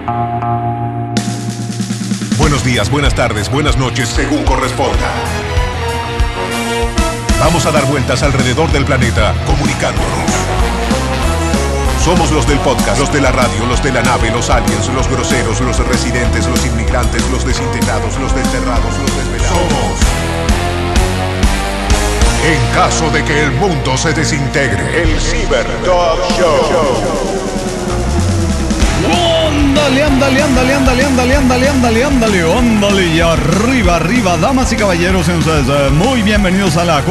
Buenos días, buenas tardes, buenas noches, según corresponda. Vamos a dar vueltas alrededor del planeta, comunicándonos. Somos los del podcast, los de la radio, los de la nave, los aliens, los groseros, los residentes, los inmigrantes, los desintegrados, los desterrados, los desvelados. Somos. En caso de que el mundo se desintegre, el Cyber Dog Show. Ándale, y arriba, damas y caballeros, muy bienvenidos a la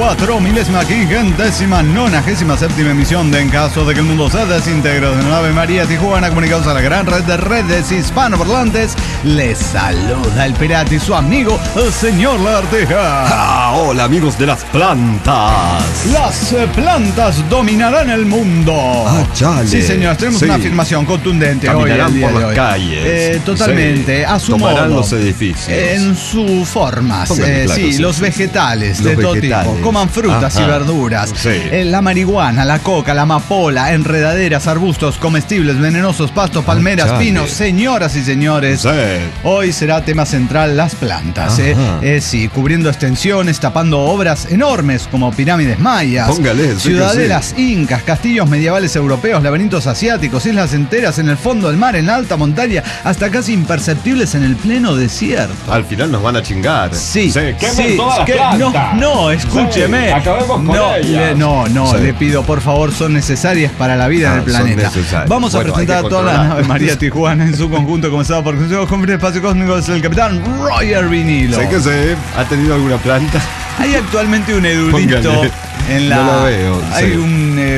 4.597ª emisión de En caso de que el mundo se desintegre de la Ave María Tijuana, comunicados a la gran red de redes hispanoparlantes. Les saluda el pirata y su amigo, el señor Lagartija. Hola, amigos de las plantas. Las plantas dominarán el mundo. Chale. Sí, señores, tenemos una afirmación contundente hoy. Caminarán el día por de las hoy. calles. Totalmente, a su Tomarán modo. los edificios. En sus formas. Póngale claro, Sí, sí, los sí, vegetales los de todo vegetales. tipo. Coman frutas y verduras. Sí. La marihuana, la coca, la amapola, enredaderas, arbustos, comestibles, venenosos, pastos, palmeras, chale. pinos. Señoras y señores, Sí. hoy será tema central las plantas. Sí, cubriendo extensiones, tapando obras enormes como pirámides mayas, Póngale, sí que ciudadelas incas, castillos medievales europeos, laberintos asiáticos, islas enteras en el fondo del mar, en la alta montaña, hasta casi imperceptibles en el pleno desierto. Al final nos van a chingar. Sí, Quemen todas las no, plantas. no, escúcheme. Sí, acabemos con ellas. No, Sí. le pido, por favor, son necesarias para la vida en el son planeta. necesarias. Vamos a Bueno, presentar hay que a toda la controlar. nave María Tijuana en su conjunto, comenzado por Consejo Conferencia de Espacio Cósmico, es el capitán Roger Vinilo. Sé que se ha tenido alguna planta. Hay actualmente un erudito Póngale. en la. No lo veo, Hay sí.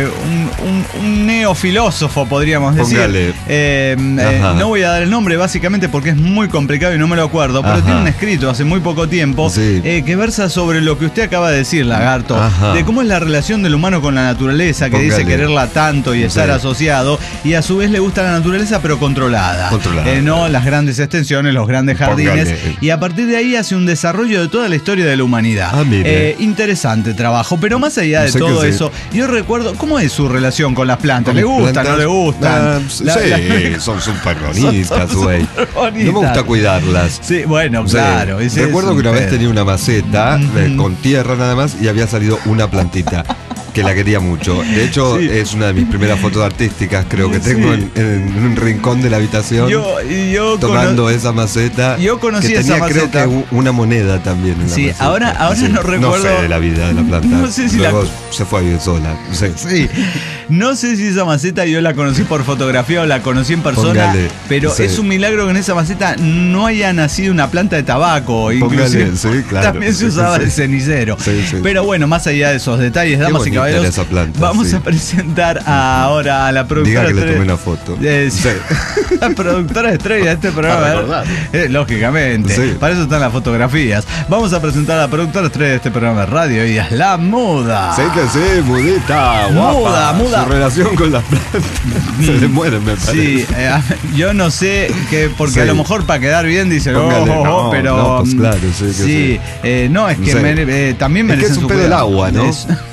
un neofilósofo, podríamos decir. Póngale. Ajá. No voy a dar el nombre básicamente porque es muy complicado y no me lo acuerdo, pero Ajá. tiene un escrito hace muy poco tiempo Sí. que versa sobre lo que usted acaba de decir, Lagarto, Ajá. de cómo es la relación del humano con la naturaleza, que dice Póngale. quererla tanto y estar Sí. asociado, y a su vez le gusta la naturaleza pero controlada. No las grandes extensiones, los grandes jardines. Póngale. Y a partir de ahí hace un desarrollo de toda la historia de la humanidad. Mire. Interesante trabajo, pero más allá de Sé que todo sí. eso, yo recuerdo, ¿cómo es su relación con las plantas? ¿Con ¿Le las gustan, plantas? no le gustan? Sí, son súper bonitas, Son güey. súper bonitas. No me gusta cuidarlas. Sí, bueno, Sí. claro. ese Recuerdo es que una un vez pedo. tenía una maceta con tierra nada más y había salido una plantita que la quería mucho. De hecho, Sí. es una de mis primeras fotos artísticas, creo que tengo Sí. en un rincón de la habitación. Yo Tomando esa maceta. yo conocí que esa tenía, creo maceta. que una moneda también en la Sí, maceta. ahora no recuerdo- No sé de la vida de la planta. No sé si Luego la- se fue a vivir sola. Sí. Sí, no sé si esa maceta yo la conocí por fotografía o la conocí en persona, Póngale, pero sí. es un milagro que en esa maceta no haya nacido una planta de tabaco, inclusive Póngale, sí, claro. también se Sí, usaba sí. de cenicero. Sí, sí. Pero bueno, más allá de esos detalles, damas y bonita caballeros, era esa planta, vamos sí. a presentar ahora a la productora Diga que le estrella- tomé una foto. Sí. La productora estrella de este programa. Para recordar. Lógicamente, Sí. para eso están las fotografías. Vamos a presentar a la productora estrella de este programa de radio, ella es la Muda. Sé que sí, mudita, guapa. Muda. Su relación con las plantas se le mueren, me parece. Sí, yo no sé que porque Sí. a lo mejor para quedar bien dice, Póngale, no, pero no, pues claro, sí que sí. no, es que Sí. también Es que merecen es un su pedo del cuidado. agua, ¿no?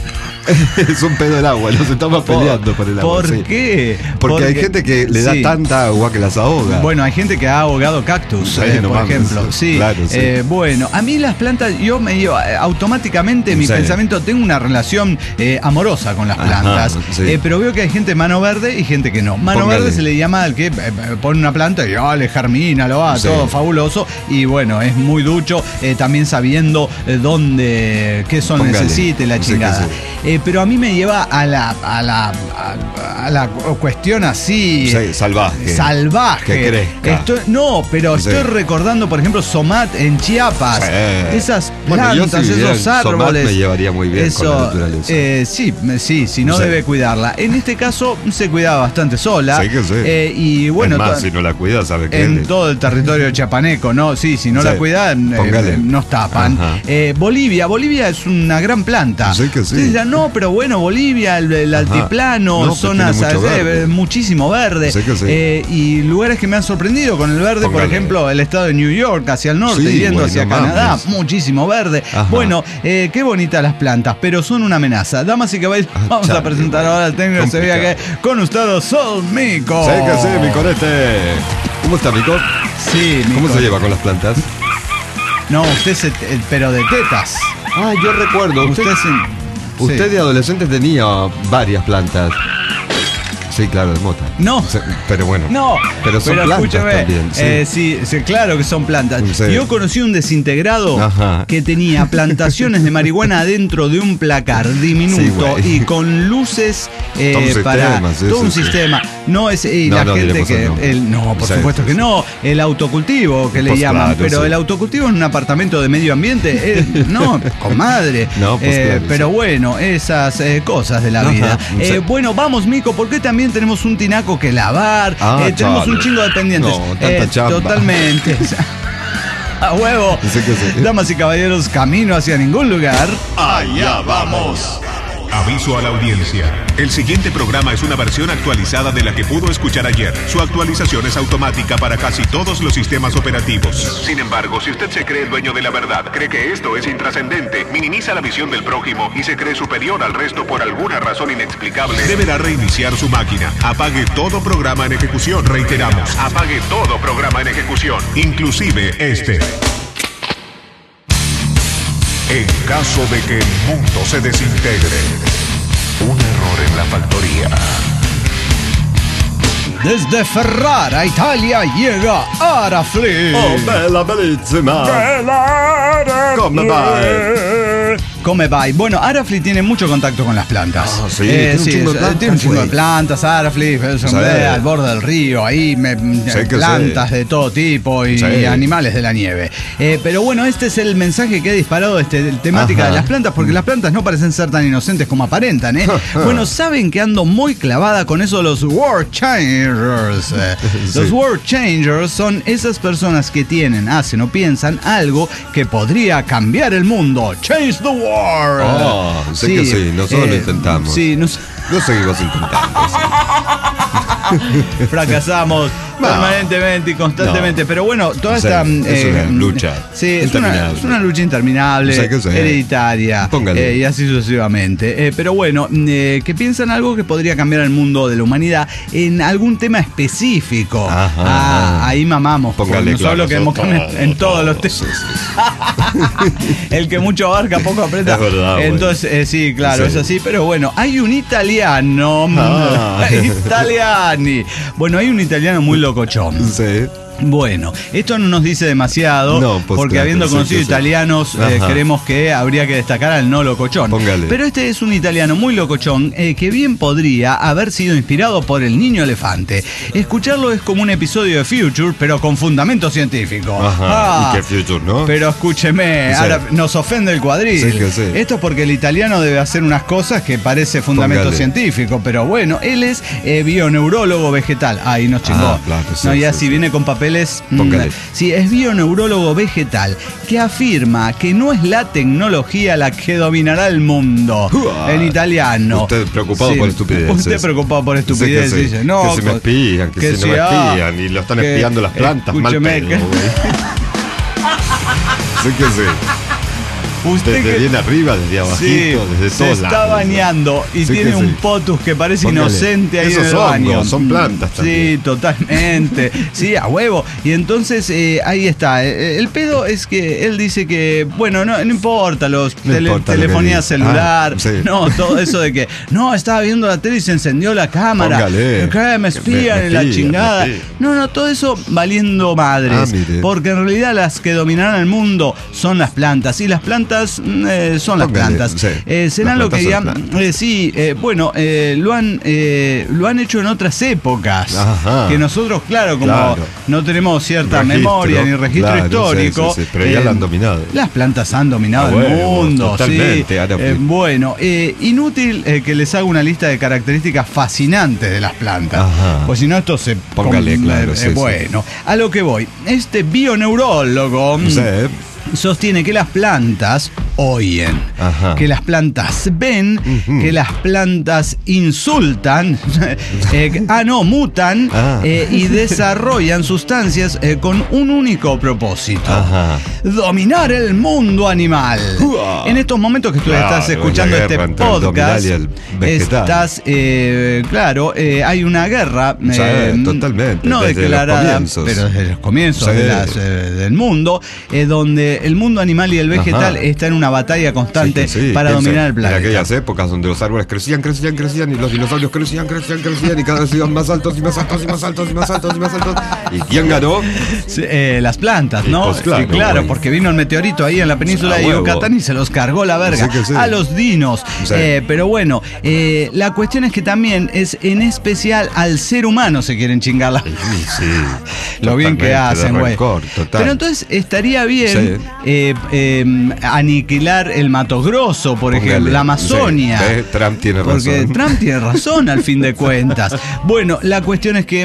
Es un pedo del agua, nos estamos peleando por el agua. ¿Por sí. qué? Porque hay gente que le da sí. tanta agua que las ahoga. Bueno, hay gente que ha ahogado cactus, Sí, no por mames, ejemplo. Sí, claro, sí. bueno, a mí las plantas, yo me llevo automáticamente mi Sí. pensamiento, tengo una relación amorosa con las Ajá, plantas, sí. pero veo que hay gente mano verde y gente que no. Mano Póngale. verde se le llama al que pone una planta y le germina, lo va, Sí. todo fabuloso. Y bueno, es muy ducho, también sabiendo qué son Póngale. necesite, la Sí que chingada. sí. Pero a mí me lleva a la cuestión así. Sí, salvaje. Salvaje. Que crezca. Pero Sí. estoy recordando, por ejemplo, Somat en Chiapas. Sí. Esas Bueno, plantas, yo si viviera esos en Somat árboles. me llevaría muy bien con la naturaleza. Sí, si no Sí. debe cuidarla. En este caso se cuidaba bastante sola. Sí que sí. Y bueno, es más, to- si no la cuidas, ¿sabe qué? en todo el territorio chiapaneco, ¿no? Sí, si no Sí. la cuidan, Póngale. nos tapan. Ajá. Bolivia es una gran planta. Sí que sí. Ustedes dirán, no, pero bueno, Bolivia, el Ajá. altiplano, No, pues zonas tiene mucho verde. muchísimo verde. Sí que sí. Y lugares que me han sorprendido con el verde, por Póngale. ejemplo, el estado de New York hacia el norte, Sí, yendo güey, hacia no Canadá, mames. muchísimo verde. Ajá. Bueno, qué bonitas las plantas, pero son una amenaza. Damas y caballeros, vamos a chale, presentar güey. ahora al técnico de Sevilla, que Complicado. con ustedes, Sol Mico. Sí que sí, mi corete. ¿Cómo está, Mico? Sí, ¿Cómo Mico. se lleva con las plantas? No, usted pero de tetas. Ah, yo recuerdo. Usted sí. de adolescente tenía varias plantas. Sí, claro, de mota. No. Pero bueno. No, Pero son plantas escúcheme, también. Sí. sí, claro que son plantas. Sí. Yo conocí un desintegrado Ajá. que tenía plantaciones de marihuana adentro de un placar diminuto Sí, y con luces Todo un para sistema, sí, todo un sí. sistema. No es No, la no gente diremos que el nombre. no, por Sí, supuesto sí, que sí. no, el autocultivo que le Pues llaman, claro, pero sí. el autocultivo en un apartamento de medio ambiente, no, comadre. No, pues claro, pero sí. bueno, esas cosas de la Ajá, vida. sí. Bueno, vamos, Mico, porque también tenemos un tinaco que lavar, tenemos chale. un chingo de pendientes. No, tanta chamba. Totalmente. A huevo. Sí que sí. Damas y caballeros, camino hacia ningún lugar. Allá vamos. Aviso a la audiencia. El siguiente programa es una versión actualizada de la que pudo escuchar ayer. Su actualización es automática para casi todos los sistemas operativos. Sin embargo, si usted se cree el dueño de la verdad, cree que esto es intrascendente, minimiza la visión del prójimo y se cree superior al resto por alguna razón inexplicable, deberá reiniciar su máquina. Apague todo programa en ejecución. Reiteramos, apague todo programa en ejecución, inclusive este. En caso de que el mundo se desintegre, un error en la factoría. Desde Ferrara, Italia, llega Arafli. Oh, bella, bellissima. Come va? Come va. Bueno, Arafli tiene mucho contacto con las plantas. Ah, sí, tiene un chingo de plantas, tiene un chingo de güey. plantas, Arafli, Sí. al borde del río, ahí que plantas sí. de todo tipo y Sí. animales de la nieve. Pero bueno, este es el mensaje que ha disparado temática Ajá. de las plantas, porque las plantas no parecen ser tan inocentes como aparentan, ¿eh? Bueno, saben que ando muy clavada con eso de los world changers. Sí. Los world changers son esas personas que tienen, hacen o piensan algo que podría cambiar el mundo. Change the world. Sé que sí, nosotros lo intentamos. Sí, Lo seguimos intentando. fracasamos No. permanentemente y constantemente. No. Pero bueno, toda Sí, esta. es una lucha Sí, es interminable. una lucha interminable, Sí, que sí. hereditaria. Póngale. Y así sucesivamente. Pero bueno, que piensan algo que podría cambiar el mundo de la humanidad en algún tema específico. Ajá. Ahí mamamos. Póngale, Nosotros claro, lo queremos cambiar en todos los temas. Sí, sí. El que mucho abarca, poco aprieta. Es verdad, güey. Entonces, sí, claro, Sí. es así. Pero bueno, hay un italiano. Italiani. Bueno, hay un italiano muy locochón. Sí. Bueno, esto no nos dice demasiado, No, pues porque claro, habiendo sí, conocido sí, sí. italianos, Ajá. creemos que habría que destacar al no locochón. Póngale. Pero este es un italiano muy locochón que bien podría haber sido inspirado por el niño elefante. Escucharlo es como un episodio de Future, pero con fundamento científico. Ajá. ¿Y qué Future, no? Pero escúcheme, Sí. ahora nos ofende el cuadril. Sí, que sí. Esto es porque el italiano debe hacer unas cosas que parece fundamento Póngale. científico, pero bueno, él es bioneurólogo vegetal. Ahí nos chingó. Ah, claro, sí, No, y sí, así sí. viene con papeles. Póngale. Sí, es bioneurólogo vegetal que afirma que no es la tecnología la que dominará el mundo. Uah. En italiano. Usted preocupado Sí, por estupideces. Usted preocupado por estupideces. Sí, que sí. Dice, no, Que si me espían, que si no me espían, y lo están espiando las plantas, mal escúcheme, pedo, que- güey. Sí que sí. Usted Desde que- bien arriba, desde abajito, Sí, desde se todos está lados. bañando y Sí tiene que un sí. potus que parece Póngale. inocente ahí Esos en el hongos, baño. son plantas Sí, también. totalmente. Sí, a huevo. Y entonces ahí está. El pedo es que él dice que, bueno, no importa los No importa lo que telefonía diga. celular, Ah, sí. no, todo eso de que, no, estaba viendo la tele y se encendió la cámara. Póngale. ¿Qué? Me espían Me en la espían, chingada. me espían. No, todo eso valiendo madres. Ah, mire. Porque en realidad las que dominarán el mundo son las plantas. Y las plantas son las Póngale, plantas. sí. Serán Las lo que plantas digan. son plantas. Bueno, lo han hecho en otras épocas. Ajá. Que nosotros, claro, como Claro. no tenemos cierta Registro, memoria ni registro claro, histórico. sí, sí, pero ya la han dominado. Las plantas han dominado A el huevo, mundo. totalmente, Sí. ahora pues. Bueno, inútil que les haga una lista de características fascinantes de las plantas. Ajá. Pues si no, esto se. Póngale, claro, sí, sí. bueno, a lo que voy. Este bioneurólogo Sí. sostiene que las plantas oyen, que las plantas ven, que las plantas insultan, mutan y desarrollan sustancias con un único propósito: dominar el mundo animal. En estos momentos que tú estás escuchando este podcast, hay una guerra totalmente, no declarada, pero desde los comienzos del mundo, donde el mundo animal y el vegetal está en una batalla constante para dominar el planeta. En aquellas épocas donde los árboles crecían y los dinosaurios crecían y cada vez iban más altos y más altos y más altos y más altos y más altos. ¿Y quién ganó? Las plantas, ¿no? Pues claro, porque vino el meteorito ahí en la península de Yucatán y se los cargó la verga a los dinos. Pero bueno, la cuestión es que también es en especial al ser humano se quieren chingar lo bien que hacen, güey. Pero entonces estaría bien aniquilar el Mato Grosso, por ejemplo, la Amazonia. Trump tiene razón. Porque Trump tiene razón al fin de cuentas. Bueno, la cuestión es que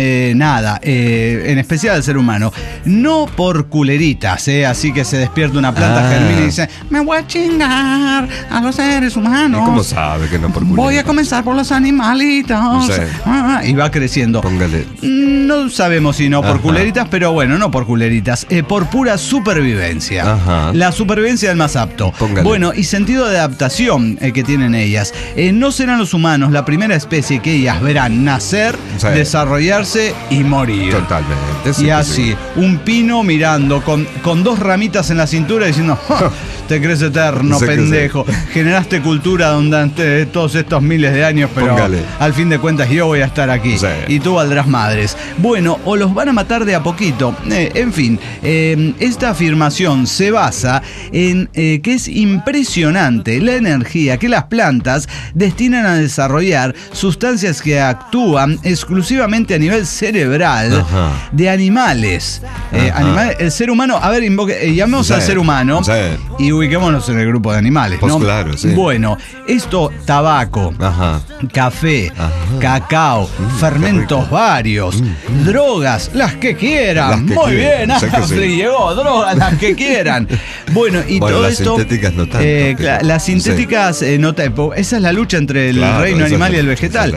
en especial al ser humano, no por culeritas, así que se despierta una planta, germina y dice: me voy a chingar a los seres humanos. ¿Y cómo sabe que no por culeritas? Voy a comenzar por los animalitos. Y va creciendo. Póngale. No sabemos si no por culeritas, pero bueno, no por culeritas, por pura supervivencia. La supervivencia del más apto. Póngale. Bueno, y sentido de adaptación que tienen ellas. No serán los humanos la primera especie que ellas verán nacer, desarrollarse y morir. Totalmente. Y así, un pino mirando con dos ramitas en la cintura diciendo: te crees eterno, pendejo. Generaste cultura durante todos estos miles de años, pero al fin de cuentas yo voy a estar aquí. Y tú valdrás madres. Bueno, o los van a matar de a poquito. En fin, esta afirmación se basa en que es impresionante la energía que las plantas destinan a desarrollar sustancias que actúan exclusivamente a nivel cerebral de animales. El ser humano, a ver, llamemos al ser humano y ubiquémonos en el grupo de animales, ¿no? Claro, Bueno, esto: tabaco, café, cacao, fermentos varios, drogas, las que quieran. Muy bien, Ashley llegó, drogas, las que quieran. Bueno, y todo las esto. Sintéticas no tanto, las sintéticas no tanto. Esa es la lucha entre el reino animal y el vegetal.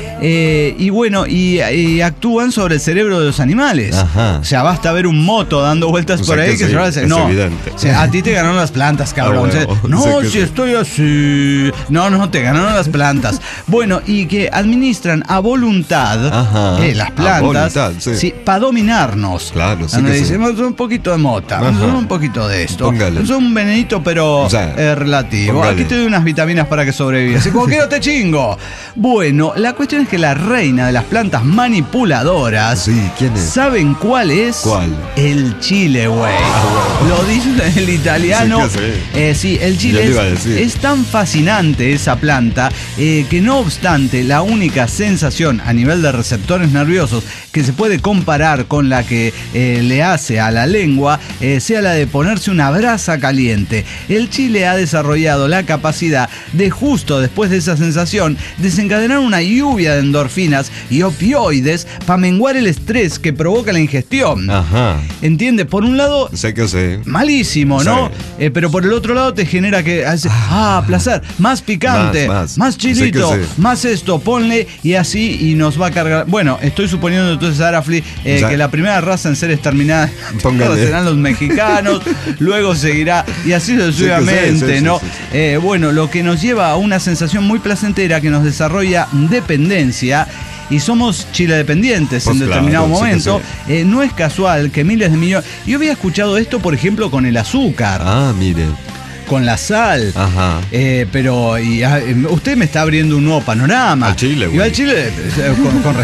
Y bueno, y actúan sobre el cerebro de los animales. O sea, basta ver un moto dando vueltas por ahí que se va a decir: no, a ti te ganaron las plantas, cabrón. Estoy así. No, te ganaron las plantas. Bueno, y que administran a voluntad las plantas para dominarnos. Claro, decimos un poquito de mota, un poquito de esto. Es un venenito, pero relativo. Aquí te doy unas vitaminas para que sobrevivas. Y como quiero te chingo. Bueno, la cuestión es que la reina de las plantas manipuladoras, ¿quién es? ¿Saben cuál es? ¿Cuál? El chile, güey. Lo dice el italiano. El chile es tan fascinante esa planta que no obstante la única sensación a nivel de receptores nerviosos que se puede comparar con la que le hace a la lengua sea la de ponerse una brasa caliente. El chile ha desarrollado la capacidad de, justo después de esa sensación, desencadenar una lluvia de endorfinas y opioides para menguar el estrés que provoca la ingestión. ¿Entiendes? Por un lado, malísimo, ¿no? Pero por el otro lado te genera que placer, más picante, más chilito, más esto, ponle, y así, y nos va a cargar. Bueno, estoy suponiendo entonces, Arafli, que la primera raza en ser exterminada serán los mexicanos, luego seguirá, y así sucesivamente, ¿no? Bueno, lo que nos lleva a una sensación muy placentera que nos desarrolla dependencia. Y somos chile dependientes en determinado momento. No es casual que miles de millones. Yo había escuchado esto, por ejemplo, con el azúcar. Mire. Con la sal. Pero usted me está abriendo un nuevo panorama. Al chile, güey. Y al chile con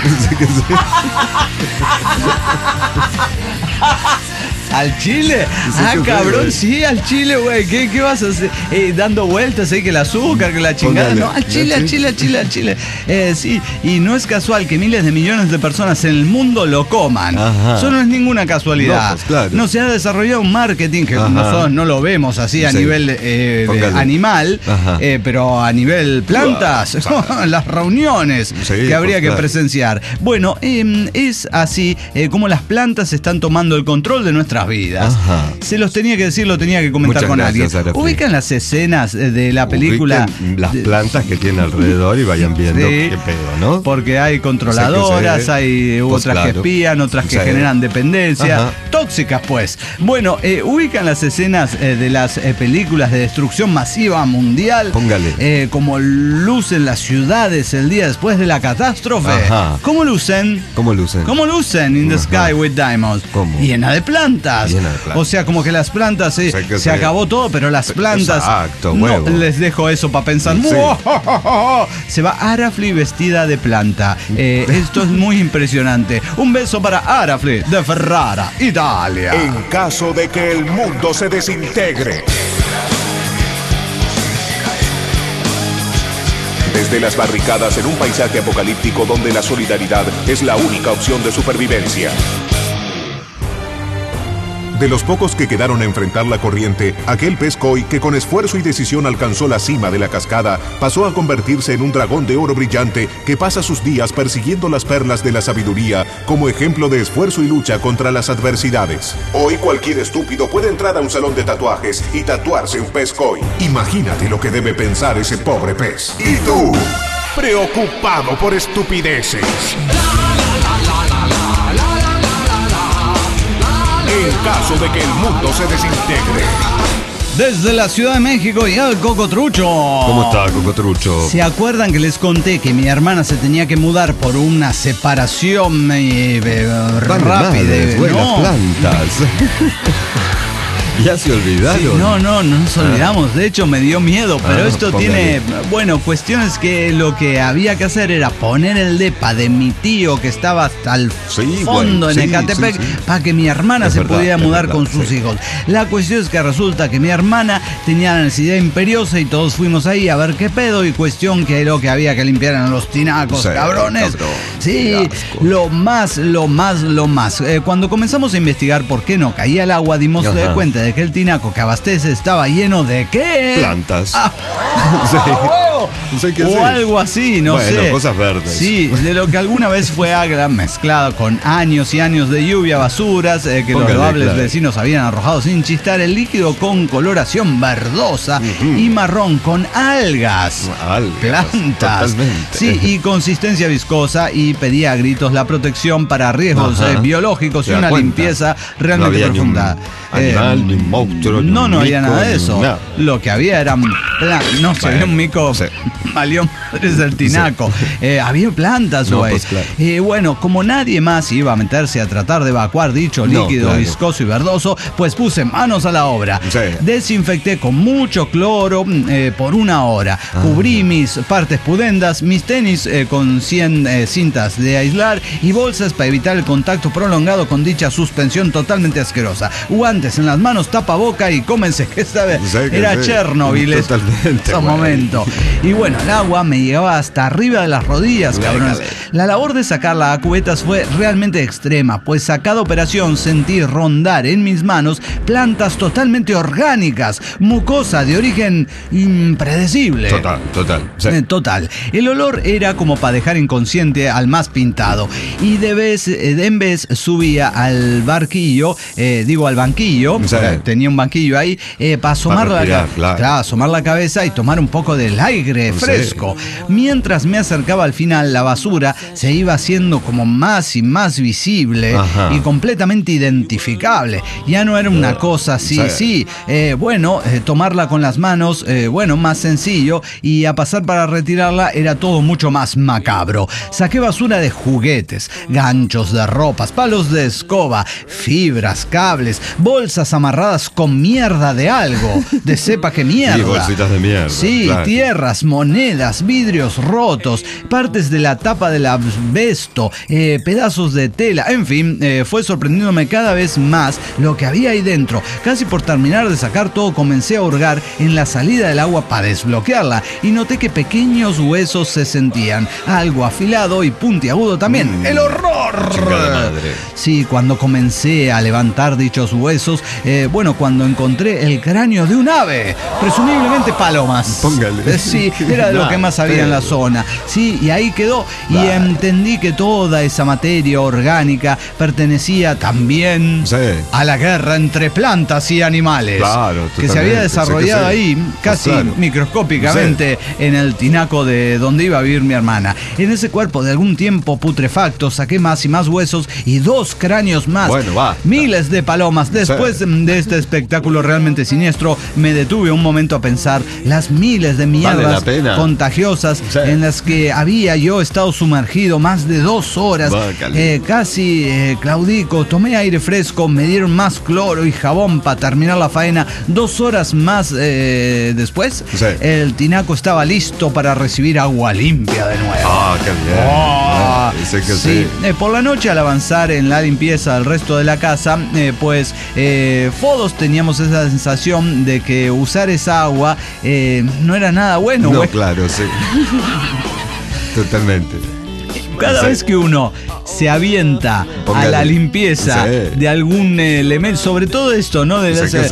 ¿Al chile? Cabrón, sí, al chile, güey. ¿Qué vas a hacer? Dando vueltas ahí, que el azúcar, que la chingada. No, al chile. Sí, y no es casual que miles de millones de personas en el mundo lo coman. Eso no es ninguna casualidad. No se ha desarrollado un marketing que nosotros no lo vemos así a a nivel animal, pero a nivel plantas, las reuniones que habría que presenciar. Bueno, es así como las plantas están tomando el control de nuestras vidas. Se los tenía que decir, lo tenía que comentar con alguien. Ubican las escenas de la película. Las plantas que tienen alrededor y vayan viendo qué pedo, ¿no? Porque hay controladoras, hay otras que espían, otras que generan dependencia. Tóxicas, pues. Bueno, ubican las escenas de las películas de destrucción masiva mundial. Póngale. Como lucen las ciudades el día después de la catástrofe. ¿Cómo lucen? ¿Cómo lucen? ¿Cómo lucen? In the Sky with Diamonds. ¿Cómo? Llena de plantas. O sea, como que las plantas se acabó todo, pero las plantas. Exacto, no huevo. les dejo eso para pensar. Se va Arafli vestida de planta. Esto es muy impresionante. Un beso para Arafli de Ferrara, Italia. En caso de que el mundo se desintegre. Desde las barricadas en un paisaje apocalíptico donde la solidaridad es la única opción de supervivencia. De los pocos que quedaron a enfrentar la corriente, aquel pez koi que con esfuerzo y decisión alcanzó la cima de la cascada pasó a convertirse en un dragón de oro brillante que pasa sus días persiguiendo las perlas de la sabiduría como ejemplo de esfuerzo y lucha contra las adversidades. Hoy cualquier estúpido puede entrar a un salón de tatuajes y tatuarse un pez koi. Imagínate lo que debe pensar ese pobre pez. ¿Y tú? Preocupado por estupideces. En caso de que el mundo se desintegre. Desde la Ciudad de México y al Cocotrucho. ¿Cómo está, Cocotrucho? ¿Se acuerdan que les conté que mi hermana se tenía que mudar por una separación rápida? Buenas plantas. Ya se olvidaron. Sí, no nos olvidamos. De hecho, me dio miedo. Pero esto tiene, cuestiones que lo que había que hacer era poner el depa de mi tío que estaba hasta el fondo en Ecatepec para que mi hermana se pudiera mudar con sus hijos. La cuestión es que resulta que mi hermana tenía la necesidad imperiosa y todos fuimos ahí a ver qué pedo. Y cuestión que lo que había que limpiar eran los tinacos, cabrones. Sí, lo más. Cuando comenzamos a investigar por qué no caía el agua, dimos cuenta de que el tinaco que abastece estaba lleno de ¿qué? Plantas. O algo así, no sé. Cosas verdes. Sí, de lo que alguna vez fue agua mezclado con años y años de lluvia, basuras que los loables vecinos habían arrojado sin chistar, el líquido con coloración verdosa y marrón con algas. Plantas. Totalmente. Sí, y consistencia viscosa, y pedía a gritos la protección para riesgos biológicos y una limpieza realmente profunda. Animal, ni un monstruo, ni no un había mico, nada de eso. Nada. Lo que había eran se había un mico, valió madres del tinaco. Había plantas, güey. Como nadie más iba a meterse a tratar de evacuar dicho líquido viscoso y verdoso, pues puse manos a la obra. Desinfecté con mucho cloro por 1 hora. Cubrí mis partes pudendas, mis tenis con 100 cintas de aislar y bolsas para evitar el contacto prolongado con dicha suspensión totalmente asquerosa. Guantes en las manos, tapaboca y cómense que esta vez era Chernobyl ese momento. Y el agua me llegaba hasta arriba de las rodillas, cabrones. La labor de sacarla a cubetas fue realmente extrema, pues a cada operación sentí rondar en mis manos plantas totalmente orgánicas, mucosa de origen impredecible. Total. El olor era como para dejar inconsciente al más pintado. Y en vez subía al banquillo, tenía un banquillo ahí, para asomar la cabeza y tomar un poco del aire fresco. Mientras me acercaba al final, la basura se iba haciendo como más y más visible y completamente identificable. Ya no era una cosa así, tomarla con las manos, más sencillo, y a pasar para retirarla era todo mucho más macabro. Saqué basura de juguetes, ganchos de ropas, palos de escoba, fibras, cables, bolsas amarradas con mierda de algo, de sepa que mierda. Y bolsitas de mierda. Sí, tierra, piedras, monedas, vidrios rotos, partes de la tapa del asbesto, pedazos de tela, en fin, fue sorprendiéndome cada vez más lo que había ahí dentro. Casi por terminar de sacar todo, comencé a hurgar en la salida del agua para desbloquearla y noté que pequeños huesos se sentían, algo afilado y puntiagudo también. ¡El horror! Chingada madre. Sí, cuando comencé a levantar dichos huesos, cuando encontré el cráneo de un ave, presumiblemente palomas. Póngale. Sí, era de lo que más había en la zona. Sí, y ahí quedó. Y entendí que toda esa materia orgánica pertenecía también a la guerra entre plantas y animales. Claro, que se había desarrollado ahí casi microscópicamente en el tinaco de donde iba a vivir mi hermana. En ese cuerpo de algún tiempo putrefacto saqué más y más huesos y 2 cráneos más. Bueno, va. Miles de palomas. Después de este espectáculo realmente siniestro, me detuve un momento a pensar las miles de mierdas contagiosas en las que había yo estado sumergido más de 2 horas. Casi claudico, tomé aire fresco, me dieron más cloro y jabón para terminar la faena. 2 horas más después, el tinaco estaba listo para recibir agua limpia de nuevo. Ah, qué bien. Sí. Por la noche, al avanzar en la limpieza del resto de la casa, todos teníamos esa sensación de que usar esa agua no era nada bueno. No, claro, sí. Totalmente. Cada vez que uno se avienta a la limpieza de algún elemento, sobre todo esto, ¿no? De los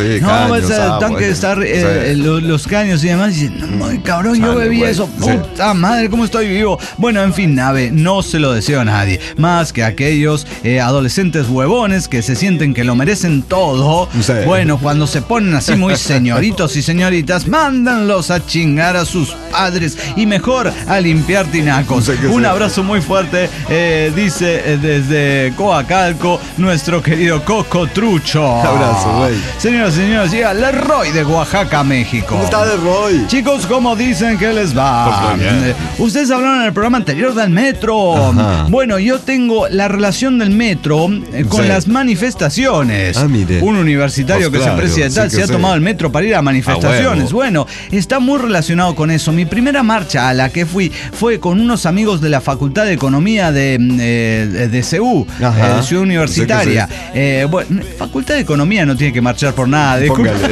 caños y demás, y dicen, no, cabrón, yo bebí eso, puta madre, ¿cómo estoy vivo? Bueno, en fin, Nave, no se lo deseo a nadie, más que a aquellos adolescentes huevones que se sienten que lo merecen todo. Bueno, cuando se ponen así muy señoritos y señoritas, mándanlos a chingar a sus padres y mejor a limpiar tinacos. Un abrazo muy fuerte. Dice desde Coacalco nuestro querido Coco Trucho. Un abrazo, güey. Señoras y señores, llega Leroy de Oaxaca, México. ¿Cómo está Leroy? Chicos, ¿cómo dicen que les va? Ustedes hablaron en el programa anterior del metro. Ajá. Bueno, yo tengo la relación del metro con las manifestaciones. Mire. Un universitario que se aprecia de tal se ha tomado el metro para ir a manifestaciones. Bueno, está muy relacionado con eso. Mi primera marcha a la que fui fue con unos amigos de la Facultad de Economía de CU, Ciudad Universitaria. Facultad de Economía no tiene que marchar por nada.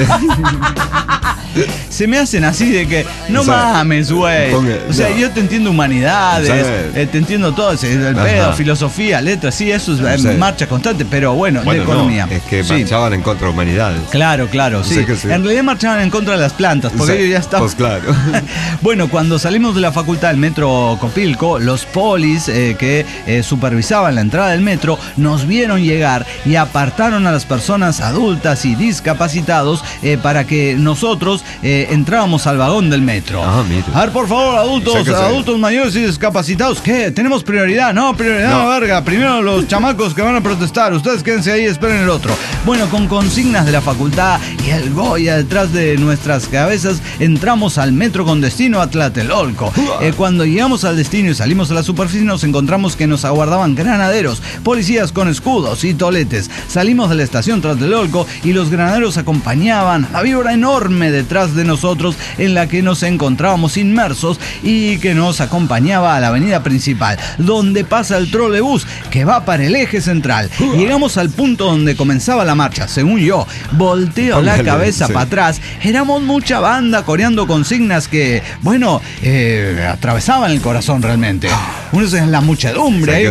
Se me hacen así de que no mames, güey. O sea, yo te entiendo humanidades, te entiendo todo, el pedo, filosofía, letras, sí, eso es marcha constante, pero bueno, de economía. No, es que marchaban en contra de humanidades. Claro, sí. En realidad marchaban en contra de las plantas, porque ellos ya estaban. Pues claro. Bueno, cuando salimos de la facultad del metro Copilco, los polis que supervisaban la entrada del metro nos vieron llegar y apartaron a las personas adultas y discapacitados para que nosotros entrábamos al vagón del metro. A ver, por favor, adultos mayores y discapacitados, ¿qué? ¿Tenemos prioridad? No, prioridad no, verga. Primero los chamacos que van a protestar. Ustedes quédense ahí, esperen el otro. Bueno, con consignas de la facultad y el Goya detrás de nuestras cabezas, entramos al metro con destino a Tlatelolco. Cuando llegamos al destino y salimos a la superficie, nos encontramos que nos aguardaban granaderos, policías con escudos y toletes. Salimos de la estación Tlatelolco y los granaderos acompañaban a víbora enorme detrás de nosotros en la que nos encontrábamos inmersos y que nos acompañaba a la avenida principal, donde pasa el trolebús que va para el eje central. Llegamos al punto donde comenzaba la marcha. Según yo, volteo la cabeza para atrás. Éramos mucha banda coreando consignas que, atravesaban el corazón realmente. Uno es la muchedumbre ahí,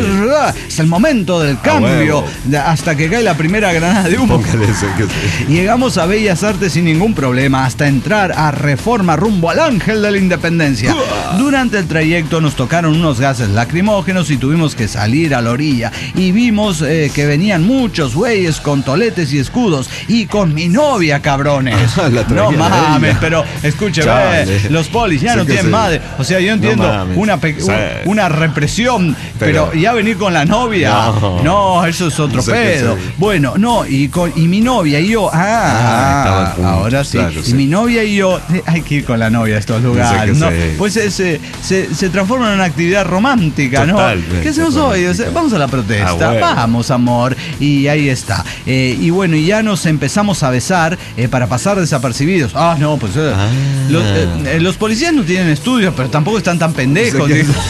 es el momento del cambio, hasta que cae la primera granada de humo. Llegamos a Bellas Artes sin ningún problema, hasta entrar a Reforma rumbo al Ángel de la Independencia. Durante el trayecto nos tocaron unos gases lacrimógenos y tuvimos que salir a la orilla. Y vimos que venían muchos güeyes con toletes y escudos. Y con mi novia, cabrones. No mames, pero escúcheme, los polis ya no tienen madre. O sea, yo entiendo una represión, pero ya venir con la novia, no, eso es otro pedo. Bueno, no, y mi novia y yo, ahora sí. Claro, y sí. mi novia y yo, hay que ir con la novia a estos lugares, ¿no? Sí. Pues se transforma en una actividad romántica, Totalmente, ¿no? ¿Qué hacemos hoy? O sea, vamos a la protesta, bueno. vamos, amor, y ahí está. Y bueno, y ya nos empezamos a besar para pasar desapercibidos. Ah, no, pues los policías no tienen estudios, pero tampoco están tan pendejos. Sí, digo.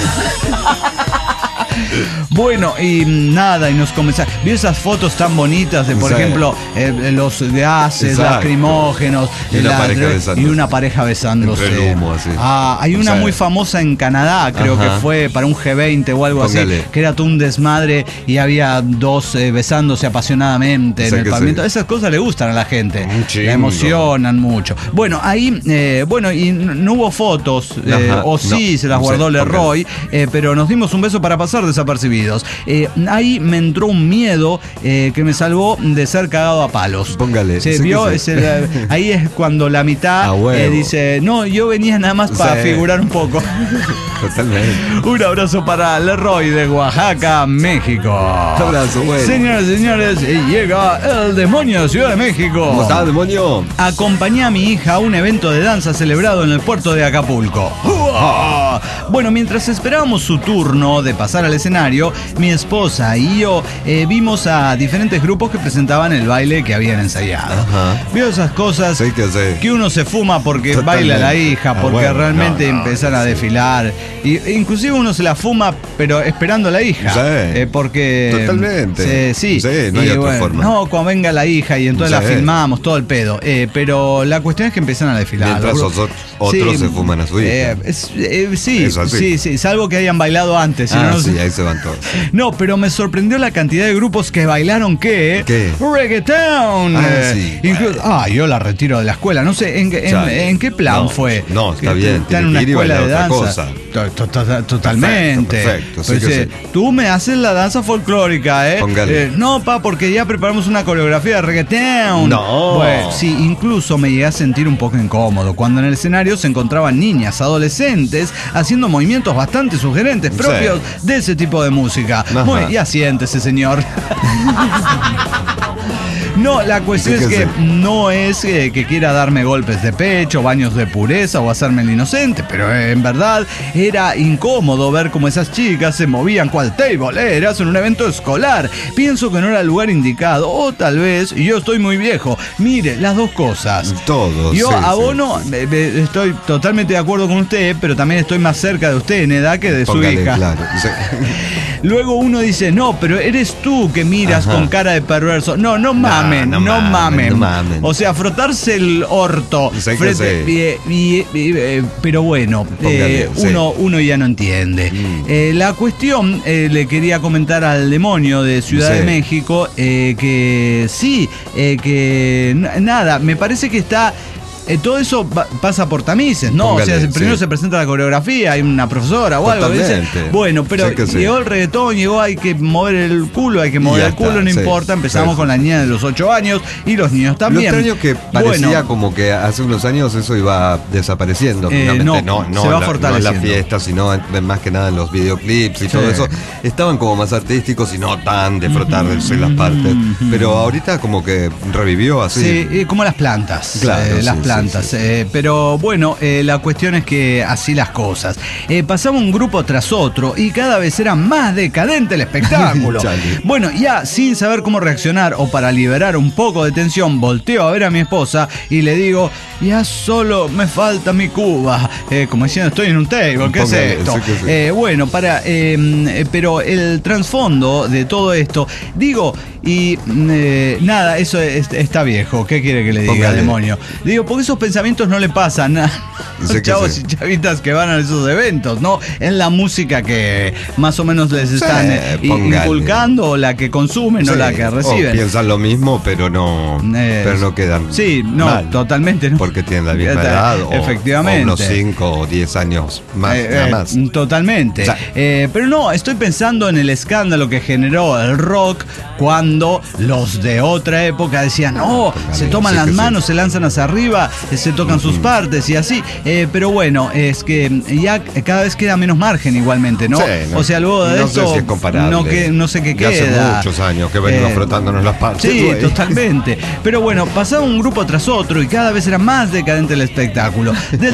Bueno, y nada, y nos comenzamos. Vi esas fotos tan bonitas de, por Sí. ejemplo, los gases Exacto. lacrimógenos Y una pareja besándose. y una pareja besándose. Entre el humo, así. Hay una Sí. muy famosa en Canadá, creo Ajá. que fue para un G20 o algo Póngale. así, que era todo un desmadre y había dos besándose apasionadamente Sí en el que pavimento. sí. Esas cosas le gustan a la gente, Un chingo. la emocionan mucho. Bueno, ahí, y no hubo fotos, Ajá. o sí, No, se las no sé, guardó Leroy, póngale. pero nos dimos un beso para pasar desapercibidos. Ahí me entró un miedo que me salvó de ser cagado a palos. Póngale. Se Sí vio, que sí. ahí es cuando la mitad A huevo. dice, no, yo venía nada más para Sí. figurar un poco. Totalmente. Un abrazo para Leroy de Oaxaca, México. Un abrazo, bueno. Señoras y señores, llega el demonio de Ciudad de México. ¿Cómo está, demonio? Acompañé a mi hija a un evento de danza celebrado en el puerto de Acapulco. ¡Uah! Bueno, mientras esperábamos su turno de pasar al escenario, mi esposa y yo vimos a diferentes grupos que presentaban el baile que habían ensayado. Ajá. Vio esas cosas Sí que sí. que uno se fuma porque Totalmente. baila la hija, porque bueno, realmente no, empiezan a sí. desfilar. Y, inclusive uno se la fuma, pero esperando a la hija. Sí. Porque. Totalmente. Sí. Sí, no hay Y otra forma. No, cuando venga la hija y entonces Sí. la filmamos, todo el pedo. Pero la cuestión es que empiezan a desfilar. Mientras Los grupos- otros se fuman a su hija. Sí, Es así. sí, salvo que hayan bailado antes. Si no, Sí, ahí se van todos. no, pero me sorprendió la cantidad de grupos que bailaron ¿qué? Reggaeton. Sí. Yo la retiro de la escuela. No sé, Chale. ¿en qué plan No, fue? no, está Que bien, Está tiene en una que ir y escuela de bailar otra danza. cosa. Totalmente. Perfecto, sí Pues, que sí. Tú me haces la danza folclórica, ¿eh? Póngale. No, porque ya preparamos una coreografía de reggaeton. No. Pues, sí, incluso me llegué a sentir un poco incómodo cuando en el escenario se encontraban niñas, adolescentes, haciendo movimientos bastante sugerentes, propios de ese tipo de música. Ajá. Ya siéntese, señor. No, la cuestión Sí es que que sí. no es que quiera darme golpes de pecho, baños de pureza o hacerme el inocente, pero en verdad era incómodo ver cómo esas chicas se movían cual tableeras en un evento escolar. Pienso que no era el lugar indicado, o tal vez, y yo estoy muy viejo. Mire, las dos cosas. Todos. Yo sí, abono, sí. estoy totalmente de acuerdo con usted, pero también estoy más cerca de usted en edad que de Póngale, su hija. claro. Sí. Luego uno dice, no, pero eres tú que miras Ajá. con cara de perverso. No mamen, no no mamen. no mamen. O sea, frotarse el orto. Sé que Pero bueno, Póngale, sí. uno ya no entiende. La cuestión, le quería comentar al demonio de Ciudad Sí. de México, que sí, nada, me parece que está... todo eso pasa por tamices, ¿no? Póngale, o sea, primero sí. se presenta la coreografía, hay una profesora o algo. Totalmente. Dice, bueno, pero Sí que sí. llegó el reggaetón, hay que mover el culo, hay que mover ya el culo, está, no sí. importa. Empezamos Sí. con la niña de los 8 años y los niños Lo también. extraño que parecía Bueno, como que hace unos años eso iba desapareciendo. Finalmente, no, no, se va no en fortaleciendo. la fiesta, sino más que nada en los videoclips y Sí. todo eso. Estaban como más artísticos y no tan de frotarse las partes. Pero ahorita como que revivió así. sí, como las plantas. Claro, las sí, plantas. sí, Pero bueno, la cuestión es que así las cosas. Pasaba un grupo tras otro y cada vez era más decadente el espectáculo. Chale. Bueno, ya sin saber cómo reaccionar o para liberar un poco de tensión, volteo a ver a mi esposa y le digo, ya solo me falta mi Cuba. Como diciendo, estoy en un table, ¿qué Póngale, es esto? sí que sí. Bueno, pero el trasfondo de todo esto, digo, y nada, eso está viejo. ¿Qué quiere que le diga, Póngale. demonio? Digo, porque esos pensamientos no le pasan a Sé los que chavos sí. y chavitas que van a esos eventos, ¿no? En la música que más o menos les están póngale. inculcando, o la que consumen o Sí, la que reciben. o piensan lo mismo, pero no quedan Sí, no, mal, totalmente no. porque tienen la misma edad o, Efectivamente. o unos 5 o 10 años más, nada más. Totalmente. O sea, pero no, estoy pensando en el escándalo que generó el rock cuando los de otra época decían, no, Póngale, se toman sí las que sí. manos, se lanzan hacia arriba se tocan sus partes y así. Pero bueno, es que ya cada vez queda menos margen igualmente, ¿no? Sí, O sea, luego de no esto, sé si es comparable. no sé qué Ya queda. hace muchos años que venimos frotándonos las partes. Sí, güey. totalmente. Pero bueno, pasaba un grupo tras otro y cada vez era más decadente el espectáculo. Del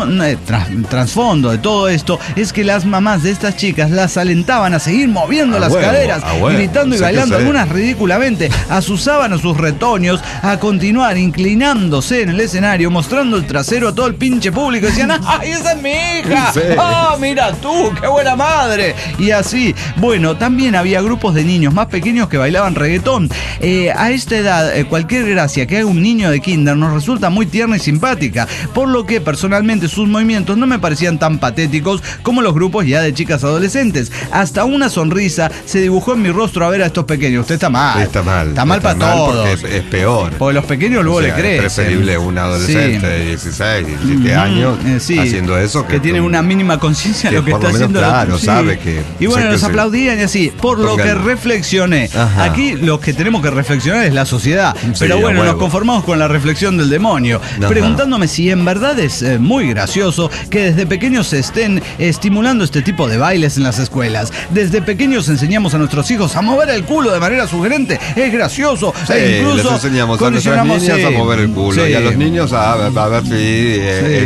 trasfondo de todo esto es que las mamás de estas chicas las alentaban a seguir moviendo las caderas, gritando y bailando, algunas ridículamente, asusaban a sus retoños a continuar inclinándose en el escenario, mostrando el trasero a todo el pinche público. Decían, ¡ay, esa es mi hija! Sí. ¡Ah, mira tú, qué buena madre! Y así, bueno, también había grupos de niños más pequeños que bailaban reggaetón. A esta edad, cualquier gracia que haga un niño de kinder nos resulta muy tierna y simpática, por lo que personalmente sus movimientos no me parecían tan patéticos como los grupos ya de chicas adolescentes. Hasta una sonrisa se dibujó en mi rostro a ver a estos pequeños. Usted está mal. Está mal. Está mal para todos. Porque es peor. Porque los pequeños luego le crecen. Es preferible un adolescente de 16, 17 años haciendo eso. Que tiene una mínima conciencia de lo que está haciendo. Claro, sabe que... Y bueno, los aplaudían y así. Por lo que reflexioné. Aquí lo que tenemos que reflexionar es la sociedad. Pero bueno, nos conformamos con la reflexión del demonio. Preguntándome si en verdad es muy gracioso que desde pequeños se estén estimulando este tipo de bailes en las escuelas. Desde pequeños enseñamos a nuestros hijos a mover el culo de manera sugerente. Es gracioso. E incluso les enseñamos a nuestras niñas a mover el culo y a los niños a ver si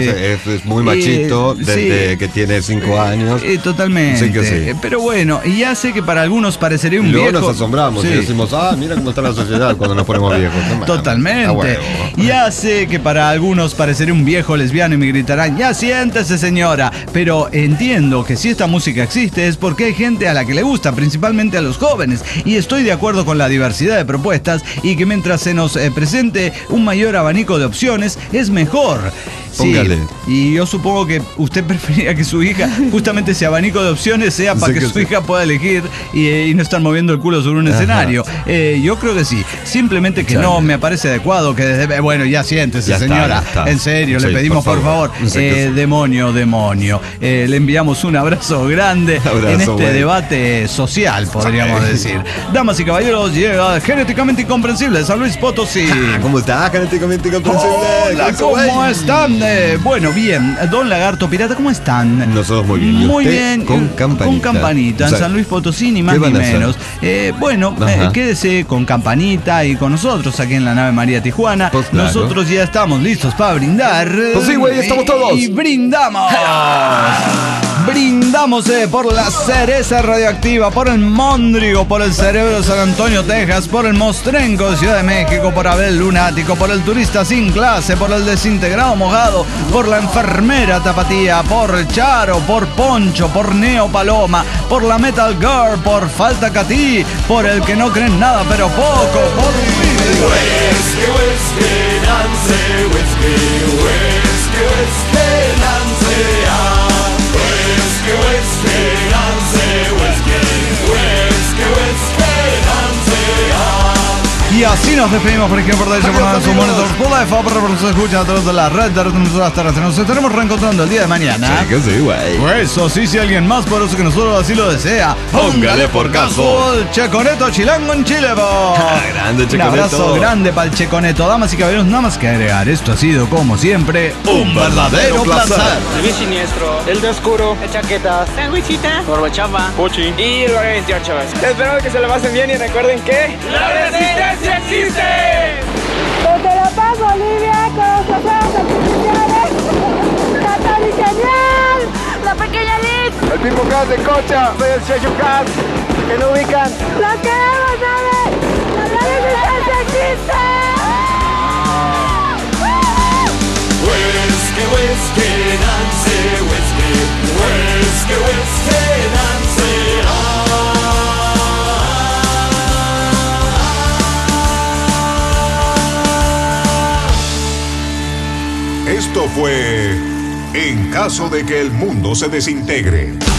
es muy machito desde que tiene 5 años. Totalmente. Sí que sí. Pero bueno, y ya sé que para algunos parecería un y luego viejo. Nos asombramos y decimos, mira cómo está la sociedad cuando nos ponemos viejos. No, totalmente. Ya sé que para algunos pareceré un viejo lesbiano y me gritarán, ya siéntese señora, pero entiendo que si esta música existe es porque hay gente a la que le gusta, principalmente a los jóvenes, y estoy de acuerdo con la diversidad de propuestas y que mientras se nos presente un mayor abanico de opciones es mejor. Póngale. Y yo supongo que usted preferiría que su hija, justamente ese abanico de opciones sea para que su hija pueda elegir y no estar moviendo el culo sobre un escenario. Yo creo que sí. Simplemente que no me parece adecuado que desde... Bueno, ya siéntese, señora. En serio, le pedimos por favor. Demonio. Le enviamos un abrazo grande en este debate social, podríamos decir. Damas y caballeros, llega Genéticamente Incomprensible de San Luis Potosí. ¿Cómo está, Genéticamente Incomprensible? Hola, ¿cómo están? Bueno, bien. Don Lagarto Pirata, ¿cómo están? Nosotros muy bien. Muy bien. Con campanita. Con campanita. En San Luis Potosí, ni más ni menos. Quédese con campanita y con nosotros aquí en la nave María Tijuana. Pues claro. Nosotros ya estamos listos para brindar. Pues sí, güey, estamos todos. Y brindamos. Brindamos por la cereza radioactiva, por el Móndrigo, por el Cerebro de San Antonio, Texas, por el Mostrenco de Ciudad de México, por Abel Lunático, por el Turista Sin Clase, por el Desintegrado Mojado, por la Enfermera Tapatía, por Charo, por Poncho, por Neo Paloma, por la Metal Girl, por Falta Catí, por el que no cree en nada pero poco, por Y así nos despedimos por ejemplo de ese programa de su monitor por la FA, pero se escucha a través de la red de Retransmisoras Terrestres. Nos estaremos reencontrando el día de mañana. Sí, que sí, güey. Eso sí, si alguien más poderoso que nosotros así lo desea, póngale por caso. El Checoneto Chilango en Chile, grande Checoneto. Un abrazo grande para el Checoneto. Damas y caballeros, nada más que agregar. Esto ha sido, como siempre, un verdadero placer. El bien siniestro, el de oscuro, el chaquetas, sandwichita, Gorbachapa, Pochi y el 28. Espero que se lo pasen bien y recuerden que ¡la resistencia existe! Desde La Paz, Bolivia, con los fuegos artificiales, Católica Genial, la pequeña Liz, El Pipo Gas de Cocha, soy el Checho Gas, que no ubican. ¡Lo queremos, ¿sabes? ¡La resistencia existe! Whiskey, whiskey, Nancy, whiskey, whiskey, whiskey, Nancy, Esto fue En caso de que el mundo se desintegre.